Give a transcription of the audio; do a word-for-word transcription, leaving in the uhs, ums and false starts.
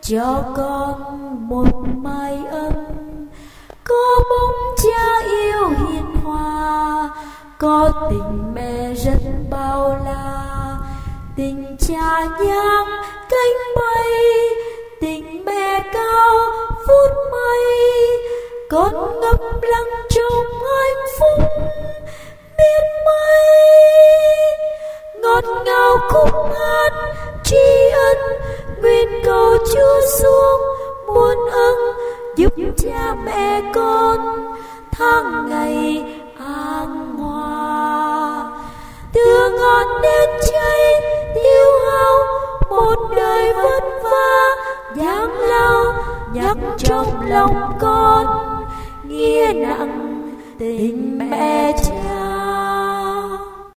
cho con một mái ấm, có bóng cha yêu hiền hòa, có tình mẹ rất bao la. Tình cha nhang cánh bay, tình mẹ cao vút mây, con ngập lặng trong hạnh phúc biết mấy. Ngọt ngào khúc hát tri ân, nguyện cầu Chúa xuống muôn ân, giúp cha mẹ con tháng ngày an hòa. Từ ngọn nến cháy tiêu hao, một đời vất vả gian lao, nhắc trong lòng con nghĩa nặng tình mẹ cha.